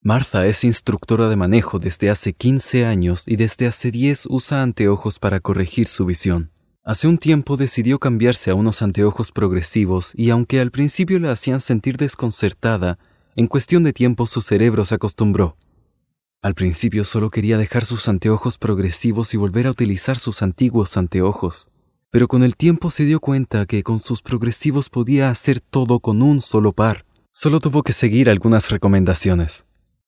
Martha es instructora de manejo desde hace 15 años y desde hace 10 usa anteojos para corregir su visión. Hace un tiempo decidió cambiarse a unos anteojos progresivos y aunque al principio la hacían sentir desconcertada, en cuestión de tiempo su cerebro se acostumbró. Al principio solo quería dejar sus anteojos progresivos y volver a utilizar sus antiguos anteojos, pero con el tiempo se dio cuenta que con sus progresivos podía hacer todo con un solo par. Solo tuvo que seguir algunas recomendaciones.